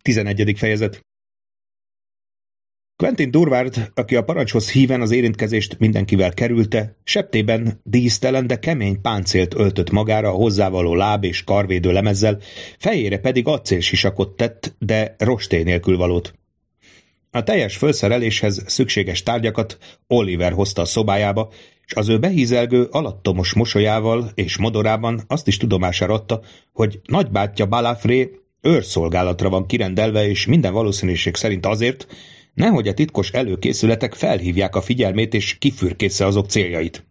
11. fejezet. Quentin Durward, aki a parancshoz híven az érintkezést mindenkivel kerülte, septében dísztelen, de kemény páncélt öltött magára a hozzávaló láb- és karvédő lemezzel, fejére pedig acélsisakot tett, de rostély nélkül valót. A teljes felszereléshez szükséges tárgyakat Oliver hozta a szobájába, és az ő behízelgő, alattomos mosolyával és modorában azt is tudomására adta, hogy nagybátyja Balafré őrszolgálatra van kirendelve, és minden valószínűség szerint azért, nehogy a titkos előkészületek felhívják a figyelmét és kifürkészze azok céljait.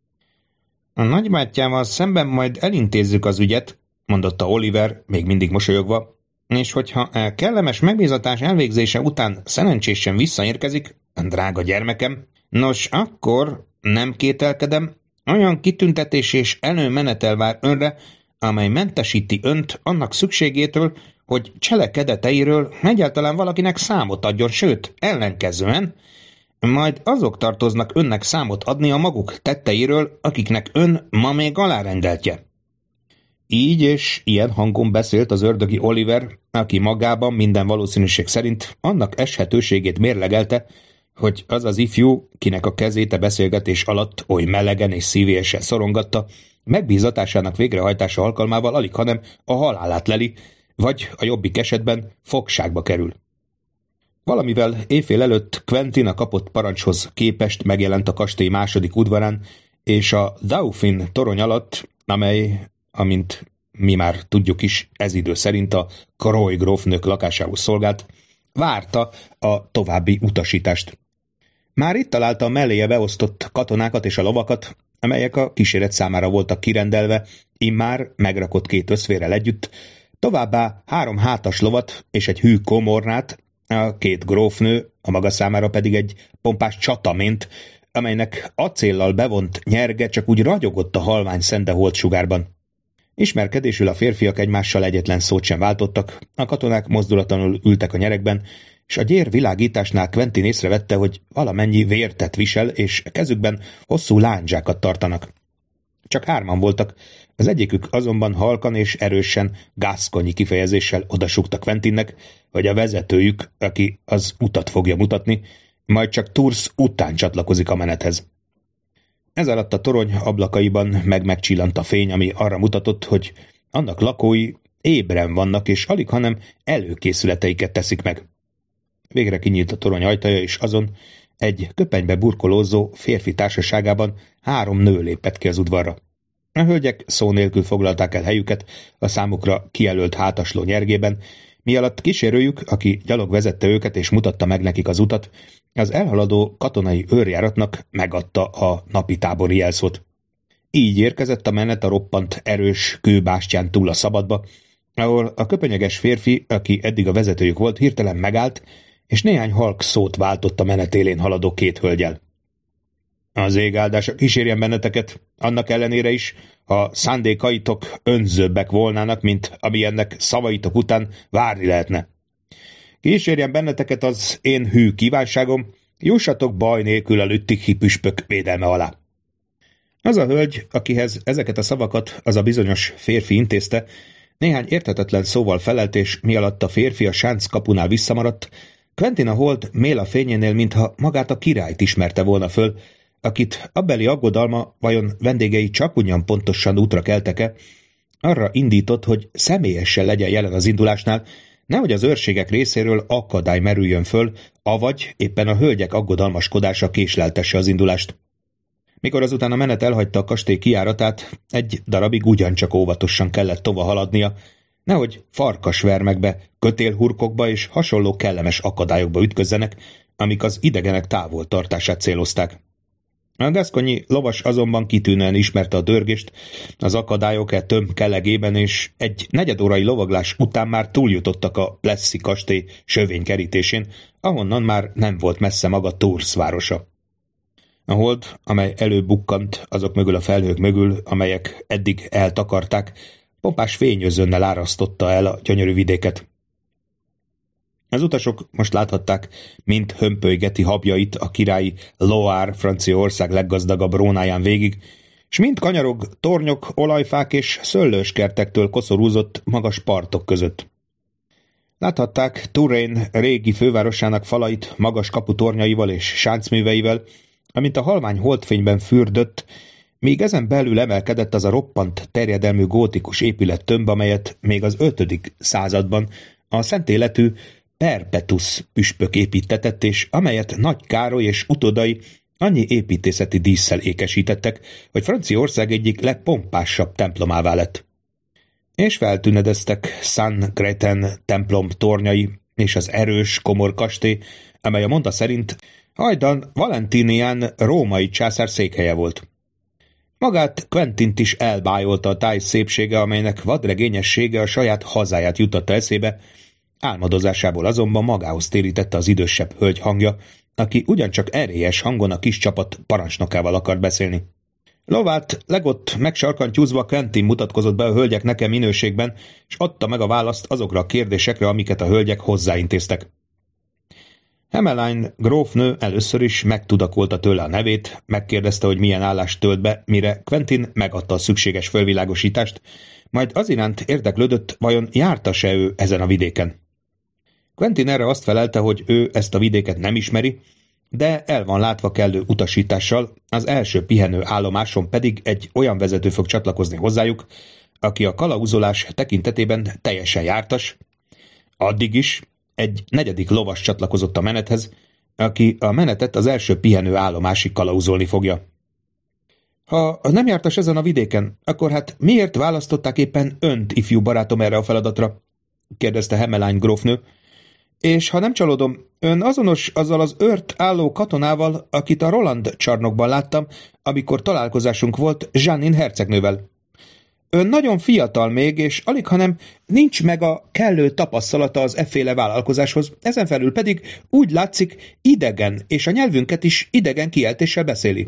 A nagybátyjával szemben majd elintézzük az ügyet, mondotta Oliver, még mindig mosolyogva, és hogyha kellemes megbízatás elvégzése után szerencsésen visszaérkezik, drága gyermekem, nos akkor, nem kételkedem, olyan kitüntetés és előmenetel vár önre, amely mentesíti önt annak szükségétől, hogy cselekedeteiről egyáltalán valakinek számot adjon, sőt, ellenkezően, majd azok tartoznak önnek számot adni a maguk tetteiről, akiknek ön ma még alárendeltje. Így és ilyen hangon beszélt az ördögi Oliver, aki magában minden valószínűség szerint annak eshetőségét mérlegelte, hogy az az ifjú, kinek a kezét a beszélgetés alatt oly melegen és szívélyesen szorongatta, megbízatásának végrehajtása alkalmával alighanem a halálát leli, vagy a jobbik esetben fogságba kerül. Valamivel éjfél előtt Quentin a kapott parancshoz képest megjelent a kastély második udvarán, és a Dauphin torony alatt, amely, amint mi már tudjuk is, ez idő szerint a Croy grófnők lakásához szolgált, várta a további utasítást. Már itt találta a melléje beosztott katonákat és a lovakat, amelyek a kíséret számára voltak kirendelve, immár megrakott 2 összvérrel együtt, továbbá 3 hátas lovat és egy hű komornát, a 2 grófnő, a maga számára pedig egy pompás csatamént, amelynek acéllal bevont nyerge csak úgy ragyogott a halvány szende holtsugárban. Ismerkedésül a férfiak egymással egyetlen szót sem váltottak, a katonák mozdulatlanul ültek a nyerekben, és a gyér világításnál Quentin észrevette, hogy valamennyi vértet visel, és kezükben hosszú lándzsákat tartanak. Csak 3 voltak, az egyikük azonban halkan és erősen gascogni kifejezéssel odasúgta Quentinnek, hogy a vezetőjük, aki az utat fogja mutatni, majd csak Tours után csatlakozik a menethez. Ez alatt a torony ablakaiban megcsillant a fény, ami arra mutatott, hogy annak lakói ébren vannak, és alighanem előkészületeiket teszik meg. Végre kinyílt a torony ajtaja, és azon egy köpenybe burkolózó férfi társaságában 3 nő lépett ki az udvarra. A hölgyek szó nélkül foglalták el helyüket a számukra kijelölt hátasló nyergében, mi alatt kísérőjük, aki gyalog vezette őket és mutatta meg nekik az utat, az elhaladó katonai őrjáratnak megadta a napi tábori jelszót. Így érkezett a menet a roppant erős kőbástyán túl a szabadba, ahol a köpenyeges férfi, aki eddig a vezetőjük volt, hirtelen megállt, és néhány halk szót váltott a menet élén haladó 2 hölgyel. Az ég áldása kísérjen benneteket, annak ellenére is, ha szándékaitok önzőbbek volnának, mint amilyennek szavaitok után várni lehetne. Kísérjen benneteket az én hű kívánságom, jussatok baj nélkül a Lüttichi püspök védelme alá. Az a hölgy, akihez ezeket a szavakat az a bizonyos férfi intézte, néhány érthetetlen szóval felelt, és mi alatt a férfi a sánc kapunál visszamaradt, Quentin a hold méla fényénél, mintha magát a királyt ismerte volna föl, akit abbeli aggodalma, vajon vendégei csak ugyan pontosan útra keltek-e, arra indított, hogy személyesen legyen jelen az indulásnál, nehogy az őrségek részéről akadály merüljön föl, avagy éppen a hölgyek aggodalmaskodása késleltesse az indulást. Mikor azután a menet elhagyta a kastély kijáratát, egy darabig ugyancsak óvatosan kellett tova haladnia, nehogy farkasvermekbe, kötélhurkokba és hasonló kellemes akadályokba ütközzenek, amik az idegenek távoltartását célozták. A gascogni lovas azonban kitűnően ismerte a dörgést, az akadályok tömb kelegében, és egy negyedórai lovaglás után már túljutottak a Plessis kastély sövény kerítésén, ahonnan már nem volt messze maga Tours városa. A hold, amely előbukkant azok mögül a felhők mögül, amelyek eddig eltakarták, pompás fényözönnel árasztotta el a gyönyörű vidéket. Az utasok most láthatták, mint hömpölygeti habjait a királyi Loire Franciaország leggazdagabb rónáján végig, s mind kanyarog tornyok, olajfák és szőlőskertektől koszorúzott magas partok között. Láthatták Touraine régi fővárosának falait magas kaputornyaival és sáncműveivel, amint a halvány holdfényben fürdött, míg ezen belül emelkedett az a roppant terjedelmű gótikus épülettömb, amelyet még az 5. században a szent életű Perpetus püspök építtetett, és amelyet Nagy Károly és utódai annyi építészeti dísszel ékesítettek, hogy Franciaország egyik legpompásabb templomává lett. És feltűnedeztek Saint-Gretin templom tornyai és az erős komor kastély, amely a monda szerint hajdan Valentinian római császár székhelye volt. Magát Quentint is elbájolta a táj szépsége, amelynek vadregényessége a saját hazáját jutatta eszébe, álmodozásából azonban magához térítette az idősebb hölgy hangja, aki ugyancsak erélyes hangon a kis csapat parancsnokával akart beszélni. Lovát legott megsarkantyúzva Quentin mutatkozott be a hölgyek neke minőségben, és adta meg a választ azokra a kérdésekre, amiket a hölgyek hozzáintéztek. Emmeline grófnő először is megtudakolta tőle a nevét, megkérdezte, hogy milyen állást tölt be, mire Quentin megadta a szükséges fölvilágosítást, majd az iránt érdeklődött, vajon járta-e ő ezen a vidéken. Quentin erre azt felelte, hogy ő ezt a vidéket nem ismeri, de el van látva kellő utasítással, az első pihenő állomáson pedig egy olyan vezető fog csatlakozni hozzájuk, aki a kalauzolás tekintetében teljesen jártas. Addig is egy 4. lovas csatlakozott a menethez, aki a menetet az első pihenő állomásig kalauzolni fogja. Ha nem jártas ezen a vidéken, akkor hát miért választották éppen önt, ifjú barátom, erre a feladatra? Kérdezte Emmeline grófnő. És ha nem csalódom, ön azonos azzal az őrt álló katonával, akit a Roland csarnokban láttam, amikor találkozásunk volt Jeannin hercegnővel. Ön nagyon fiatal még, és alighanem nincs meg a kellő tapasztalata az efféle vállalkozáshoz, ezen felül pedig úgy látszik idegen, és a nyelvünket is idegen kiejtéssel beszéli.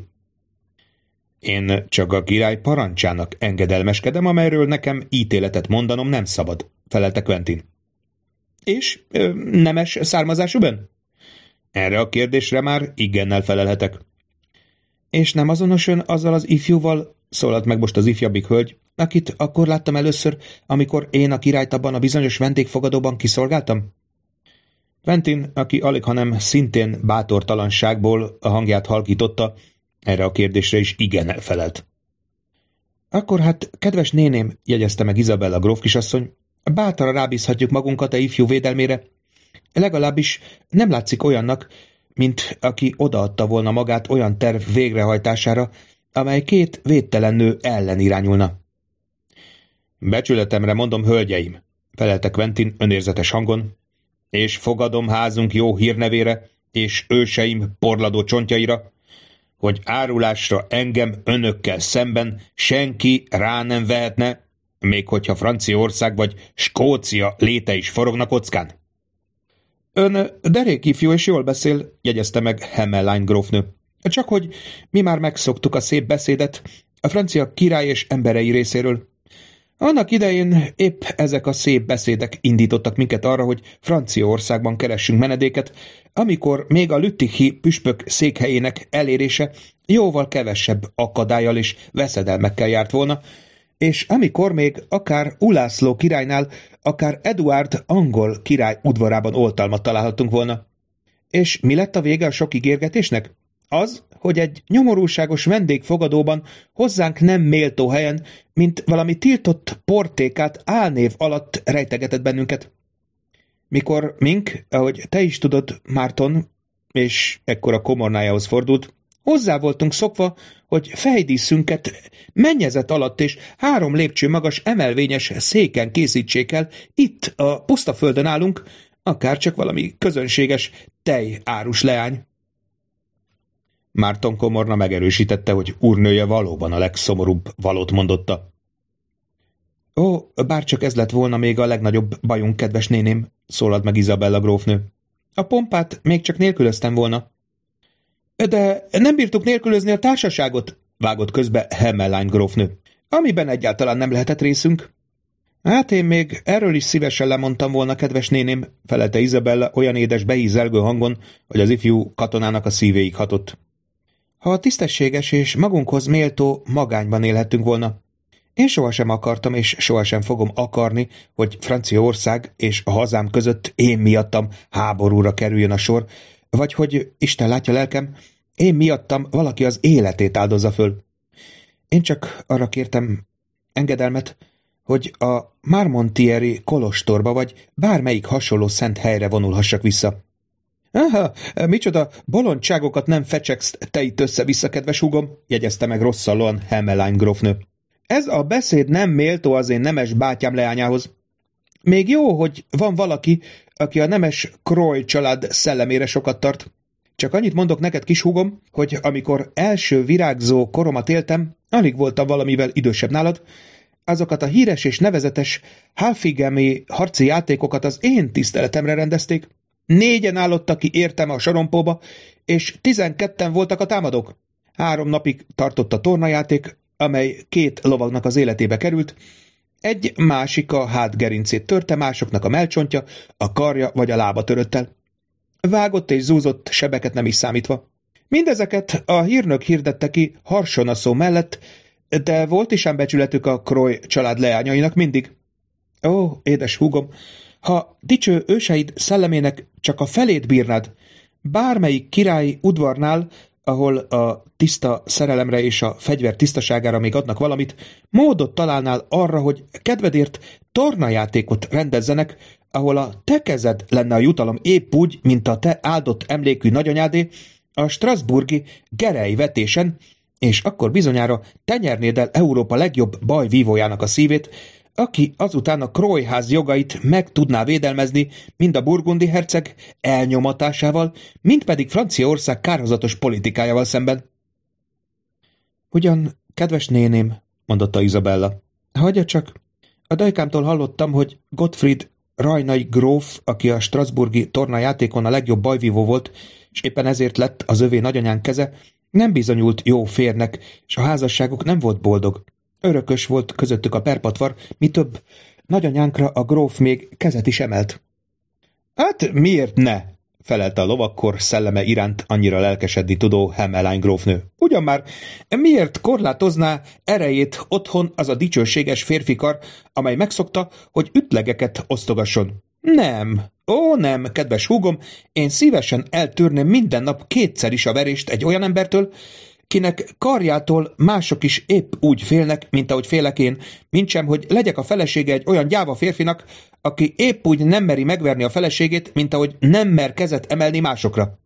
Én csak a király parancsának engedelmeskedem, amelyről nekem ítéletet mondanom nem szabad, felelte Quentin. És nemes származású ön? Erre a kérdésre már igennel felelhetek. És nem azonos ön azzal az ifjúval, szólalt meg most az ifjabbik hölgy, akit akkor láttam először, amikor én a királyt abban a bizonyos vendégfogadóban kiszolgáltam? Quentin, aki alighanem szintén bátortalanságból a hangját halkította, erre a kérdésre is igennel felelt. Akkor hát, kedves néném, jegyezte meg Izabella grófkisasszony, bátran rábízhatjuk magunkat a ifjú védelmére. Legalábbis nem látszik olyannak, mint aki odaadta volna magát olyan terv végrehajtására, amely 2 védtelen nő ellen irányulna. Becsületemre mondom, hölgyeim, felelte Quentin önérzetes hangon, és fogadom házunk jó hírnevére, és őseim porladó csontjaira, hogy árulásra engem önökkel szemben senki rá nem vehetne, még hogyha Franciaország vagy Skócia léte is forogna kockán. Ön derék ifjú és jól beszél, jegyezte meg Emmeline grófnő. Csak hogy mi már megszoktuk a szép beszédet a francia király és emberei részéről. Annak idején épp ezek a szép beszédek indítottak minket arra, hogy Franciaországban keressünk menedéket, amikor még a lüttichi püspök székhelyének elérése jóval kevesebb akadállyal és veszedelmekkel járt volna, és amikor még akár Ulászló királynál, akár Eduárd angol király udvarában oltalmat találhattunk volna. És mi lett a vége a sok ígérgetésnek? Az, hogy egy nyomorúságos vendégfogadóban hozzánk nem méltó helyen, mint valami tiltott portékát álnév alatt rejtegetett bennünket. Mikor mink, ahogy te is tudod, Márton, és ekkor a komornájához fordult, hozzá voltunk szokva, hogy fejdíszünket mennyezet alatt és 3 lépcső magas emelvényes széken készítsék el, itt a puszta földön állunk, akár csak valami közönséges tejárus leány. Márton komorna megerősítette, hogy úrnője valóban a legszomorúbb valót mondotta. Ó, bárcsak ez lett volna még a legnagyobb bajunk, kedves néném, szólalt meg Izabella grófnő. A pompát még csak nélkülöztem volna. De nem bírtuk nélkülözni a társaságot, vágott közbe Emmeline grófnő, amiben egyáltalán nem lehetett részünk. Hát én még erről is szívesen lemondtam volna, kedves néném, felelte Izabella olyan édes, beízelgő hangon, hogy az ifjú katonának a szívéig hatott. Ha tisztességes és magunkhoz méltó magányban élhettünk volna. Én sohasem akartam, és sohasem fogom akarni, hogy Franciaország és a hazám között én miattam háborúra kerüljön a sor, vagy hogy, Isten látja lelkem, én miattam valaki az életét áldozza föl. Én csak arra kértem engedelmet, hogy a Marmontieri kolostorba vagy bármelyik hasonló szent helyre vonulhassak vissza. Aha, micsoda bolondságokat nem fecsegsz te itt össze-vissza, kedves húgom, jegyezte meg rosszallóan Hamelin grófnő. Ez a beszéd nem méltó az én nemes bátyám leányához. Még jó, hogy van valaki, aki a nemes Croy család szellemére sokat tart. Csak annyit mondok neked, kis húgom, hogy amikor első virágzó koromat éltem, alig voltam valamivel idősebb nálad, azokat a híres és nevezetes Halfigemi harci játékokat az én tiszteletemre rendezték. 4 állottak ki értem a sorompóba, és 12 voltak a támadók. 3 napig tartott a tornajáték, amely 2 lovagnak az életébe került, egy másik a hátgerincét törte, másoknak a mellcsontja, a karja vagy a lába törött el. Vágott és zúzott sebeket nem is számítva. Mindezeket a hírnök hirdette ki harsonaszó mellett, de volt is ám becsületük a Croy család leányainak mindig. Ó, édes húgom, ha dicső őseid szellemének csak a felét bírnád, bármelyik királyi udvarnál, ahol a tiszta szerelemre és a fegyver tisztaságára még adnak valamit, módot találnál arra, hogy kedvedért tornajátékot rendezzenek, ahol a te kezed lenne a jutalom épp úgy, mint a te áldott emlékű nagyanyádé, a strasburgi Gerej vetésen, és akkor bizonyára te nyernéd el Európa legjobb bajvívójának a szívét, aki azután a Croy ház jogait meg tudná védelmezni, mind a burgundi herceg elnyomatásával, mind pedig Franciaország kárhozatos politikájával szemben. Ugyan, kedves néném, mondotta Izabella, hagyja csak, a dajkámtól hallottam, hogy Gottfried rajnai gróf, aki a strasburgi tornajátékon a legjobb bajvívó volt, és éppen ezért lett az övé nagyanyán keze, nem bizonyult jó férnek, és a házasságuk nem volt boldog. Örökös volt közöttük a perpatvar, mi több, nagyanyánkra a gróf még kezet is emelt. Hát miért ne? Felelte a lovakkor szelleme iránt annyira lelkesedni tudó Hamelin grófnő. Ugyan már, miért korlátozná erejét otthon az a dicsőséges férfikar, amely megszokta, hogy ütlegeket osztogasson? Nem, ó nem, kedves húgom, én szívesen eltűrném minden nap 2-szer is a verést egy olyan embertől, kinek karjától mások is épp úgy félnek, mint ahogy félek én, mintsem, hogy legyek a felesége egy olyan gyáva férfinak, aki épp úgy nem meri megverni a feleségét, mint ahogy nem mer kezet emelni másokra.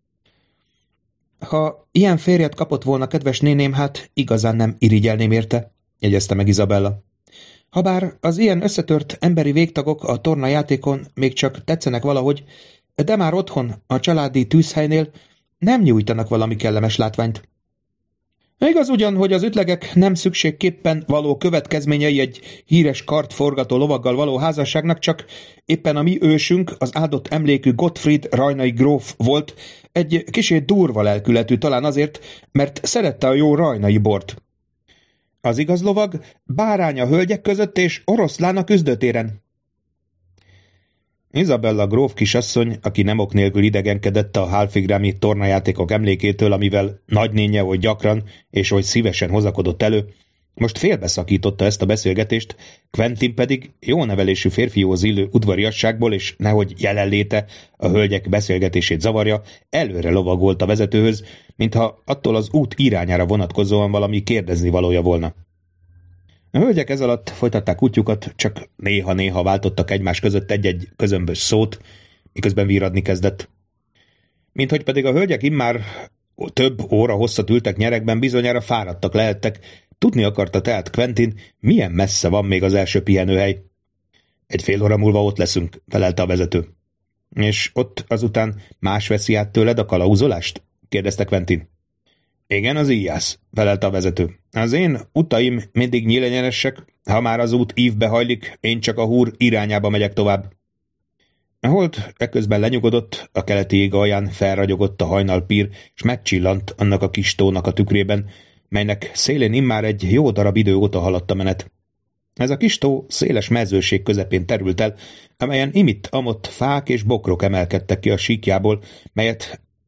Ha ilyen férjet kapott volna, kedves néném, hát igazán nem irigyelném érte, jegyezte meg Izabella. Habár az ilyen összetört emberi végtagok a tornajátékon még csak tetszenek valahogy, de már otthon, a családi tűzhelynél nem nyújtanak valami kellemes látványt. Igaz ugyan, hogy az ütlegek nem szükségképpen való következményei egy híres kartforgató lovaggal való házasságnak, csak éppen a mi ősünk, az áldott emlékű Gottfried rajnai gróf volt, egy kicsit durva lelkületű, talán azért, mert szerette a jó rajnai bort. Az igaz lovag bárány a hölgyek között és oroszlán a küzdőtéren. Izabella gróf kisasszony, aki nem ok nélkül idegenkedett a Halfigrami tornajátékok emlékétől, amivel nagynénje oly gyakran és oly szívesen hozakodott elő, most félbeszakította ezt a beszélgetést, Quentin pedig jó nevelésű férfihoz illő udvariasságból és nehogy jelenléte a hölgyek beszélgetését zavarja, előre lovagolt a vezetőhöz, mintha attól az út irányára vonatkozóan valami kérdezni valója volna. A hölgyek ez alatt folytatták útjukat, csak néha-néha váltottak egymás között egy-egy közömbös szót, miközben víradni kezdett. Minthogy pedig a hölgyek immár több óra hosszat ültek nyeregben, bizonyára fáradtak lehettek, tudni akarta tehát Quentin, milyen messze van még az első pihenőhely. 1 óra múlva ott leszünk, felelte a vezető. És ott azután más veszi át tőled a kalauzolást? kérdezte Quentin. Igen, az íjász, felelte a vezető. Az én utaim mindig nyílegyenesek, ha már az út ívbe hajlik, én csak a húr irányába megyek tovább. A hold eközben lenyugodott, a keleti ég alján felragyogott a hajnalpír, és megcsillant annak a kis tónak a tükrében, melynek szélén immár egy jó darab idő óta haladt a menet. Ez a kis tó széles mezőség közepén terült el, amelyen imitt-amott fák és bokrok emelkedtek ki a síkjából, melyet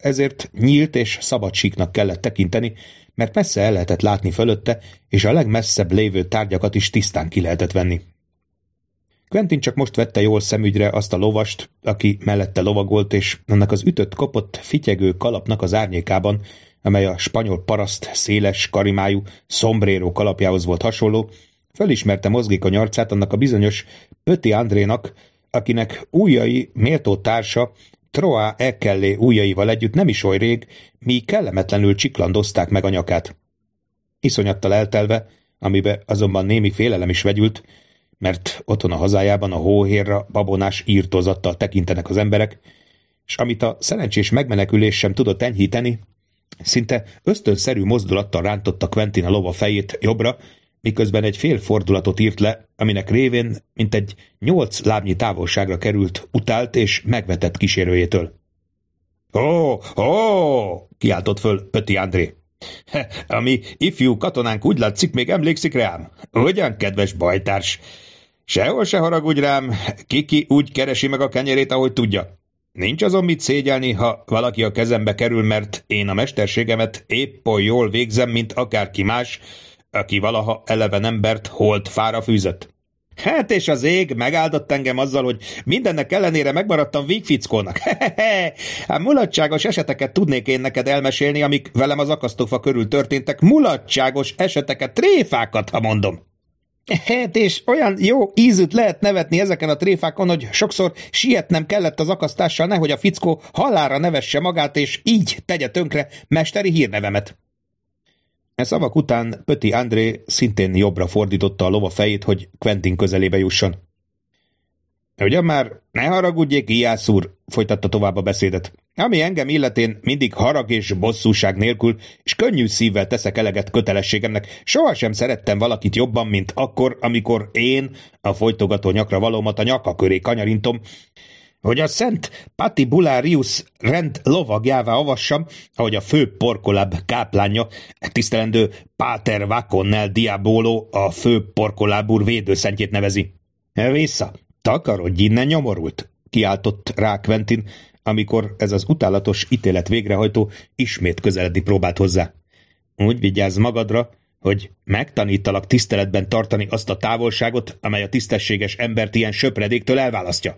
ezért nyílt és szabad síknak kellett tekinteni, mert messze el lehetett látni fölötte, és a legmesszebb lévő tárgyakat is tisztán ki lehetett venni. Quentin csak most vette jól szemügyre azt a lovast, aki mellette lovagolt, és annak az ütött-kopott, fityegő kalapnak az árnyékában, amely a spanyol paraszt széles, karimájú, sombrero kalapjához volt hasonló, fölismerte mozgékony arcát annak a bizonyos Petit Andrénak, akinek ujjai méltó társa Trois Ekellé ujjaival együtt nem is oly rég, míg kellemetlenül csiklandozták meg a nyakát. Iszonyattal eltelve, amibe azonban némi félelem is vegyült, mert otthon a hazájában a hóhérra babonás írtózattal tekintenek az emberek, és amit a szerencsés megmenekülés sem tudott enyhíteni, szinte ösztönszerű mozdulattal rántotta Quentin a lova fejét jobbra, miközben egy fél fordulatot írt le, aminek révén mintegy 8 lábnyi távolságra került utált és megvetett kísérőjétől. Ó, kiáltott föl Petit André. A mi ifjú katonánk úgy látszik, még emlékszik rám. Ugyan, kedves bajtárs? Sehol se haragudj rám, Kiki úgy keresi meg a kenyerét, ahogy tudja. Nincs azon mit szégyelni, ha valaki a kezembe kerül, mert én a mesterségemet épp oly jól végzem, mint akárki más, aki valaha eleven embert holtfára fűzött. Hát és az ég megáldott engem azzal, hogy mindennek ellenére megmaradtam vígfickónak. Hát mulatságos eseteket tudnék én neked elmesélni, amik velem az akasztófa körül történtek. Mulatságos eseteket, tréfákat, ha mondom. Hát és olyan jó ízűt lehet nevetni ezeken a tréfákon, hogy sokszor sietnem kellett az akasztással, nehogy a fickó halálra nevesse magát, és így tegye tönkre mesteri hírnevemet. E szavak után Petit André szintén jobbra fordította a lova fejét, hogy Quentin közelébe jusson. Ugyan már, ne haragudjék, Ijász úr, folytatta tovább a beszédet. Ami engem illetén mindig harag és bosszúság nélkül, és könnyű szívvel teszek eleget kötelességemnek, sohasem szerettem valakit jobban, mint akkor, amikor én a folytogató nyakra valómat a nyaka köré kanyarintom, hogy a szent Patibularius rend lovagjává avassam, ahogy a fő porkoláb káplánja, tisztelendő Páter Vaconnel Diabolo a fő porkoláb védőszentjét nevezi. Vissza, takarodj innen, nyomorult, kiáltott rá Quentin, amikor ez az utálatos ítélet végrehajtó ismét közeledni próbált hozzá. Úgy vigyázz magadra, hogy megtanítalak tiszteletben tartani azt a távolságot, amely a tisztességes embert ilyen söpredéktől elválasztja.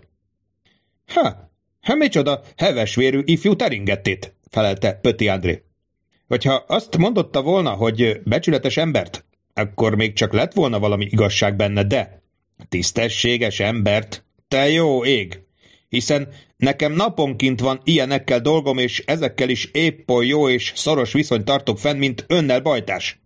Micsoda hevesvérű ifjú teringettét, felelte Petit André. Hogyha azt mondotta volna, hogy becsületes embert, akkor még csak lett volna valami igazság benne, de tisztességes embert, te jó ég, hiszen nekem naponként van ilyenekkel dolgom, és ezekkel is épp oly jó és szoros viszonyt tartok fenn, mint önnel, bajtás.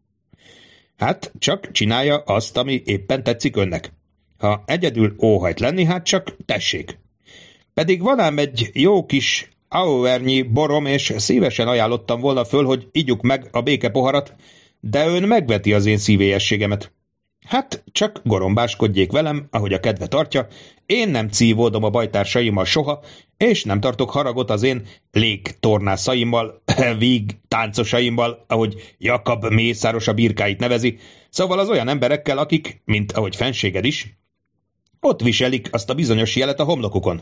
Hát csak csinálja azt, ami éppen tetszik önnek. Ha egyedül óhajt lenni, hát csak tessék. Pedig van ám egy jó kis auernyi borom, és szívesen ajánlottam volna föl, hogy igyuk meg a békepoharat, de ön megveti az én szívélyességemet. Hát csak gorombáskodjék velem, ahogy a kedve tartja, én nem cívódom a bajtársaimmal soha, és nem tartok haragot az én légtornászaimmal, víg táncosaimmal, ahogy Jakab mészáros a birkáit nevezi, szóval az olyan emberekkel, akik, mint ahogy fenséged is, ott viselik azt a bizonyos jelet a homlokukon.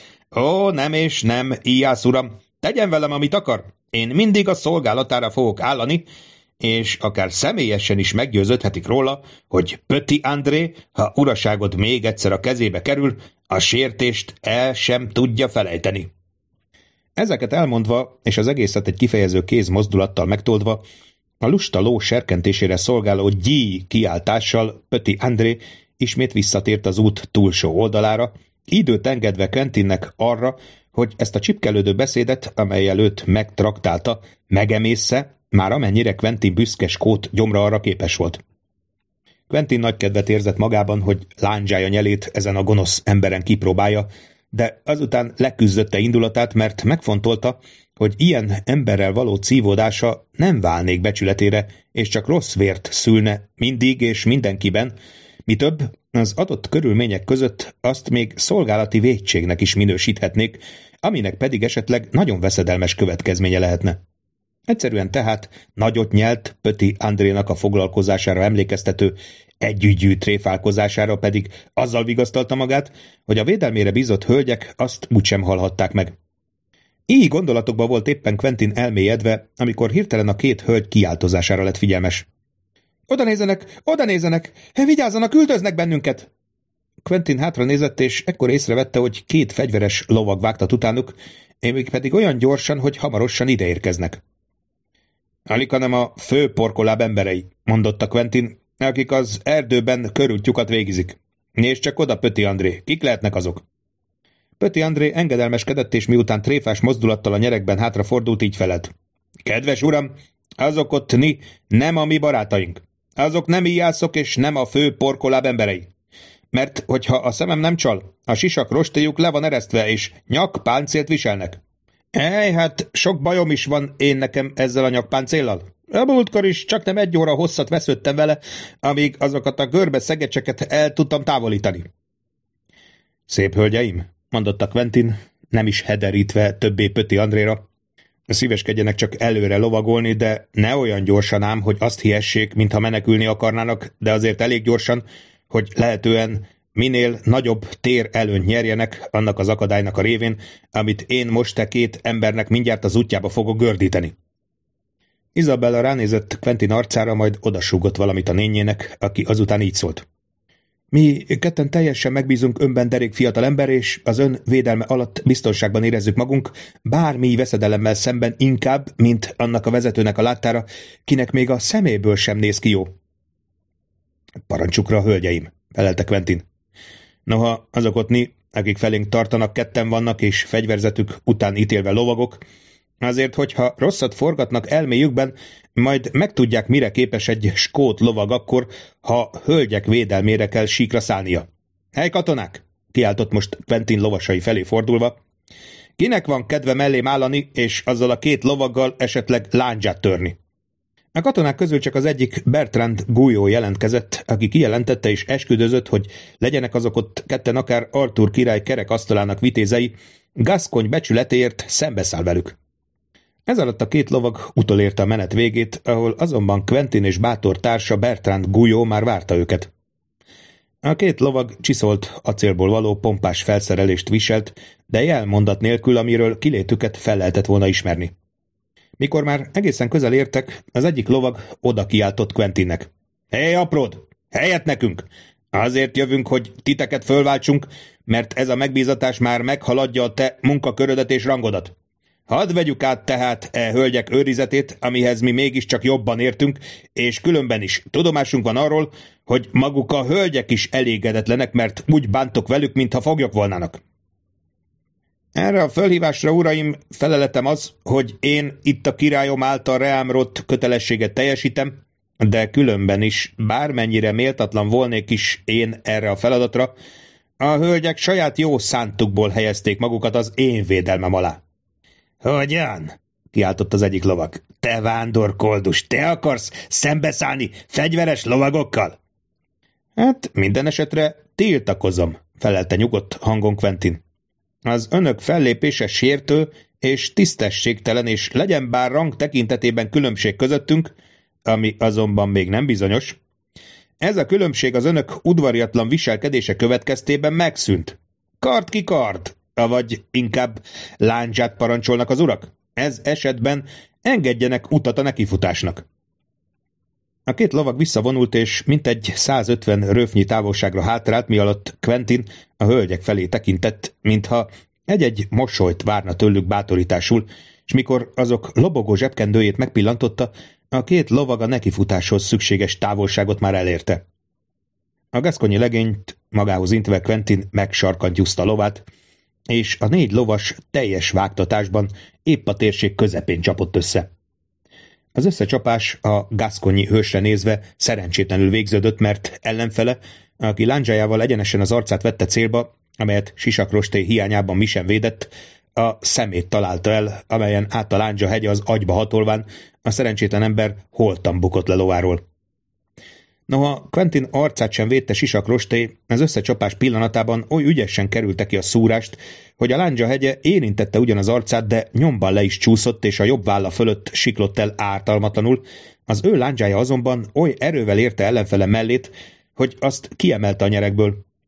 Ó, nem és nem, Ijász uram, tegyen velem, amit akar. Én mindig a szolgálatára fogok állani, és akár személyesen is meggyőződhetik róla, hogy Petit André, ha uraságod még egyszer a kezébe kerül, a sértést el sem tudja felejteni. Ezeket elmondva, és az egészet egy kifejező kézmozdulattal megtoldva, a lusta ló serkentésére szolgáló gyí kiáltással Petit André ismét visszatért az út túlsó oldalára, időt engedve Quentinnek arra, hogy ezt a csipkelődő beszédet, amely előtt megtraktálta, megemészze, már amennyire Quentin büszke skót gyomra arra képes volt. Quentin nagy kedvet érzett magában, hogy lándzsája nyelét ezen a gonosz emberen kipróbálja, de azután leküzdötte indulatát, mert megfontolta, hogy ilyen emberrel való cívódása nem válnék becsületére, és csak rossz vért szülne mindig és mindenkiben, mi több, az adott körülmények között azt még szolgálati vétségnek is minősíthetnék, aminek pedig esetleg nagyon veszedelmes következménye lehetne. Egyszerűen tehát nagyot nyelt Petit Andrénak a foglalkozására emlékeztető együgyű tréfálkozására pedig azzal vigasztalta magát, hogy a védelmére bízott hölgyek azt úgysem hallhatták meg. Így gondolatokba volt éppen Quentin elmélyedve, amikor hirtelen a két hölgy kiáltozására lett figyelmes. Oda nézenek! Oda nézenek! Vigyázzanak, üldöznek bennünket! Quentin hátra nézett, és ekkor észrevette, hogy két fegyveres lovag vágtat utánuk, még pedig olyan gyorsan, hogy hamarosan ideérkeznek. Alighanem a fő porkoláb emberei, mondotta Quentin, akik az erdőben körültjukat végizik. Nézd csak oda, Pöti André, kik lehetnek azok? Pöti André engedelmeskedett, és miután tréfás mozdulattal a nyerekben hátrafordult, így felelt. Kedves uram, azok ott nem a mi barátaink. Azok nem íjászok, és nem a fő porkoláb emberei. Mert hogyha a szemem nem csal, a sisak rostélyuk le van eresztve, és nyakpáncélt viselnek. Hát sok bajom is van én nekem ezzel a nyakpáncéllal. A múltkor is csak nem 1 óra hosszat vesződtem vele, amíg azokat a görbe szegecseket el tudtam távolítani. Szép hölgyeim, mondotta Quentin, nem is hederítve többé Pöti Andréra. Szíveskedjenek csak előre lovagolni, de ne olyan gyorsan ám, hogy azt hihessék, mintha menekülni akarnának, de azért elég gyorsan, hogy lehetően minél nagyobb tér előnyt nyerjenek annak az akadálynak a révén, amit én most te két embernek mindjárt az útjába fogok gördíteni. Isabella ránézett Quentin arcára, majd odasúgott valamit a nényének, aki azután így szólt. Mi ketten teljesen megbízunk önben, derék fiatal ember, és az ön védelme alatt biztonságban érezzük magunk, bármi veszedelemmel szemben inkább, mint annak a vezetőnek a láttára, kinek még a szeméből sem néz ki jó. Parancsukra, hölgyeim, felelte Quentin. Noha azok ott akik felénk tartanak, ketten vannak, és fegyverzetük után ítélve lovagok, azért, hogyha rosszat forgatnak elméjükben, majd megtudják, mire képes egy skót lovag akkor, ha hölgyek védelmére kell síkra szállnia. Hely, katonák! Kiáltott most Quentin lovasai felé fordulva. Kinek van kedve mellém állani, és azzal a 2 lovaggal esetleg lándzsát törni? A katonák közül csak az egyik Bertrand Guyot jelentkezett, aki kijelentette és esküdözött, hogy legyenek azok ott ketten akár Arthur király kerekasztalának vitézei, Gascogne becsületéért szembeszáll velük. Ez alatt a 2 lovag utolérte a menet végét, ahol azonban Quentin és bátor társa Bertrand Guyot már várta őket. A 2 lovag csiszolt acélból való pompás felszerelést viselt, de jelmondat nélkül, amiről kilétüket fel lehetett volna ismerni. Mikor már egészen közel értek, az egyik lovag oda kiáltott Quentinnek. Hé, apród! Helyet nekünk! Azért jövünk, hogy titeket fölváltsunk, mert ez a megbízatás már meghaladja a te munkakörödet és rangodat. Hadd vegyük át tehát hölgyek őrizetét, amihez mi mégiscsak jobban értünk, és különben is tudomásunk van arról, hogy maguk a hölgyek is elégedetlenek, mert úgy bántok velük, mintha foglyok volnának. Erre a fölhívásra, uraim, feleletem az, hogy én itt a királyom által reám rótt kötelességet teljesítem, de különben is, bármennyire méltatlan volnék is én erre a feladatra, a hölgyek saját jó szántukból helyezték magukat az én védelmem alá. Hogyan? Kiáltott az egyik lovag. Te vándorkoldus, te akarsz szembeszállni fegyveres lovagokkal? Hát minden esetre tiltakozom, felelte nyugodt hangon Quentin. Az önök fellépése sértő és tisztességtelen, és legyen bár rang tekintetében különbség közöttünk, ami azonban még nem bizonyos. Ez a különbség az önök udvariatlan viselkedése következtében megszűnt. Kard ki kard, avagy inkább lándzsát parancsolnak az urak. Ez esetben engedjenek utat a nekifutásnak. A 2 lovag visszavonult, és mintegy 150 röfnyi távolságra hátrált, mi alatt Quentin a hölgyek felé tekintett, mintha egy-egy mosolyt várna tőlük bátorításul, és mikor azok lobogó zsebkendőjét megpillantotta, a 2 lovag a nekifutáshoz szükséges távolságot már elérte. A gascogni legényt magához intve Quentin megsarkantyúzta lovát, és a 4 lovas teljes vágtatásban épp a térség közepén csapott össze. Az összecsapás a gascogni hősre nézve szerencsétlenül végződött, mert ellenfele, aki lándzsájával egyenesen az arcát vette célba, amelyet sisakrostély hiányában mi sem védett, a szemét találta el, amelyen át a lándzsa hegye az agyba hatolván, a szerencsétlen ember holtan bukott le lováról. Noha Quentin arcát sem védte sisakrostély, az összecsapás pillanatában oly ügyesen kerülte ki a szúrást, hogy a lándzsa hegye érintette ugyan az arcát, de nyomban le is csúszott, és a jobb válla fölött siklott el ártalmatlanul, az ő lándzsája azonban oly erővel érte ellenfele mellét, hogy azt kiemelte a nyerekből.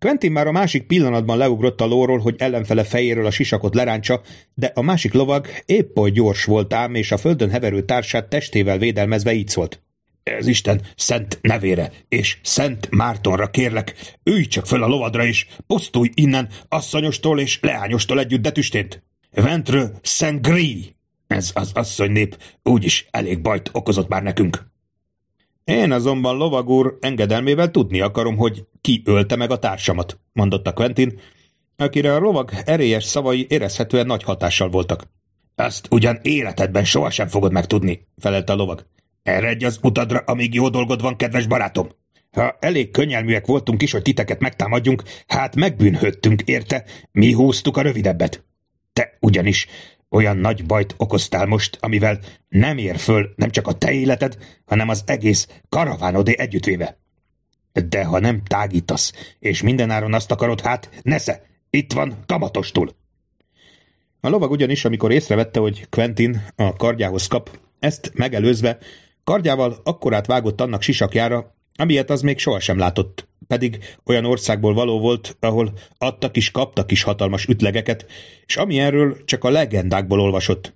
Quentin már a másik pillanatban leugrott a lóról, hogy ellenfele fejéről a sisakot leráncsa, de a másik lovag épp oly gyors volt ám, és a földön heverő társát testével védelmezve így szólt. Ez Isten szent nevére és Szent Mártonra kérlek, ülj csak föl a lovadra, és pusztulj innen asszonyostól és leányostól együtt, de tüstént. Ventre Saint-Gris, ez az asszonynép úgyis elég bajt okozott már nekünk. Én azonban, lovag úr, engedelmével tudni akarom, hogy ki ölte meg a társamat, mondotta Quentin, akire a lovag erélyes szavai érezhetően nagy hatással voltak. Azt ugyan életedben sohasem fogod megtudni, felelte a lovag. Eredj az utadra, amíg jó dolgod van, kedves barátom. Ha elég könnyelműek voltunk is, hogy titeket megtámadjunk, hát megbűnhődtünk, érte, mi húztuk a rövidebbet. Te ugyanis olyan nagy bajt okoztál most, amivel nem ér föl nem csak a te életed, hanem az egész karavánodé együttvéve. De ha nem tágítasz, és mindenáron azt akarod, hát nesze, itt van kamatostul. A lovag ugyanis, amikor észrevette, hogy Quentin a kardjához kap, ezt megelőzve kardjával akkorát vágott annak sisakjára, amilyet az még sohasem látott, pedig olyan országból való volt, ahol adtak is, kaptak is hatalmas ütlegeket, és amilyenről csak a legendákból olvasott.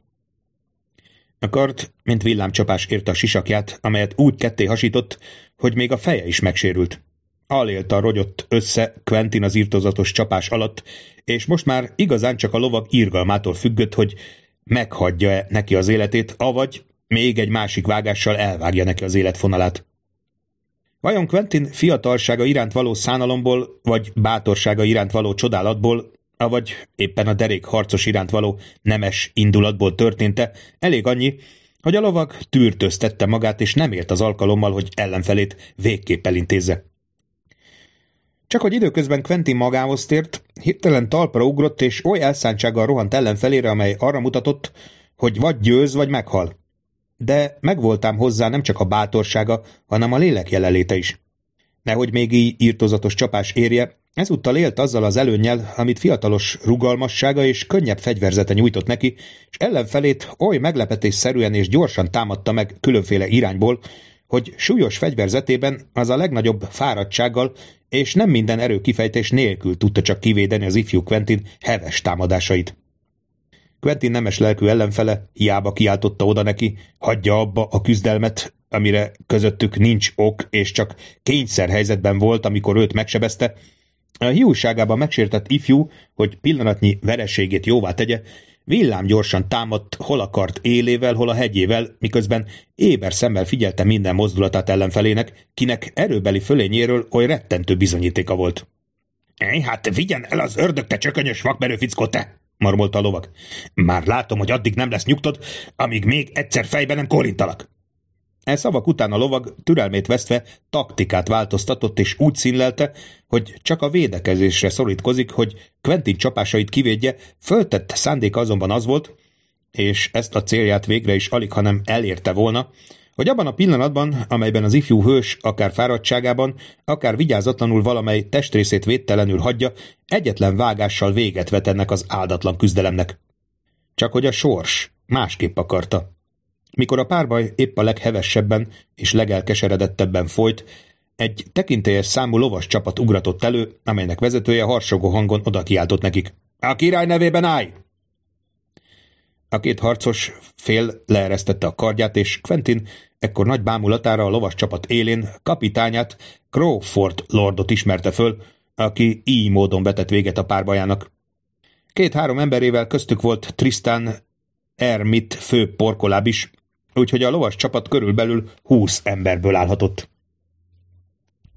A kard, mint villámcsapás érte a sisakját, amelyet úgy ketté hasított, hogy még a feje is megsérült. Aléltal rogyott össze Quentin az irtózatos csapás alatt, és most már igazán csak a lovag irgalmától függött, hogy meghagyja-e neki az életét, avagy még egy másik vágással elvágja neki az életfonalát. Vajon Quentin fiatalsága iránt való szánalomból, vagy bátorsága iránt való csodálatból, avagy éppen a derék harcos iránt való nemes indulatból történt-e, elég annyi, hogy a lovag tűrtöztette magát, és nem élt az alkalommal, hogy ellenfelét végképp elintézze. Csak hogy időközben Quentin magához tért, hirtelen talpra ugrott, és oly elszántsággal rohant ellenfelére, amely arra mutatott, hogy vagy győz, vagy meghal. De megvoltám hozzá nem csak a bátorsága, hanem a lélek jelenléte is. Nehogy még így irtózatos csapás érje, ezúttal élt azzal az előnnyel, amit fiatalos rugalmassága és könnyebb fegyverzete nyújtott neki, és ellenfelét oly meglepetésszerűen és gyorsan támadta meg különféle irányból, hogy súlyos fegyverzetében az a legnagyobb fáradtsággal és nem minden erőkifejtés nélkül tudta csak kivédeni az ifjú Quentin heves támadásait. Quentin nemes lelkű ellenfele hiába kiáltotta oda neki, hagyja abba a küzdelmet, amire közöttük nincs ok, és csak kényszerhelyzetben volt, amikor őt megsebezte. A hiúságában megsértett ifjú, hogy pillanatnyi vereségét jóvá tegye, villámgyorsan támadt hol a kard élével, hol a hegyével, miközben éber szemmel figyelte minden mozdulatát ellenfelének, kinek erőbeli fölényéről oly rettentő bizonyítéka volt. Hát vigyen el az ördög, te csökönyös vakmerő fickó, te! Marmolta a lovag. Már látom, hogy addig nem lesz nyugtod, amíg még egyszer fejbe nem korintalak. E szavak után a lovag türelmét vesztve taktikát változtatott, és úgy színlelte, hogy csak a védekezésre szorítkozik, hogy Quentin csapásait kivédje, föltett szándéka azonban az volt, és ezt a célját végre is alighanem elérte volna, hogy abban a pillanatban, amelyben az ifjú hős akár fáradtságában, akár vigyázatlanul valamely testrészét védtelenül hagyja, egyetlen vágással véget vet ennek az áldatlan küzdelemnek. Csak hogy a sors másképp akarta. Mikor a párbaj épp a leghevesebben és legelkeseredettebben folyt, egy tekintélyes számú lovas csapat ugratott elő, amelynek vezetője harsogó hangon odakiáltott nekik. A király nevében állj! A két harcos fél leeresztette a kardját, és Quentin ekkor nagy bámulatára a lovas csapat élén kapitányát, Crawford lordot ismerte föl, aki így módon vetett véget a párbajának. 2-3 emberével köztük volt Tristan Ermit fő porkoláb is, úgyhogy a lovas csapat körülbelül 20 emberből állhatott.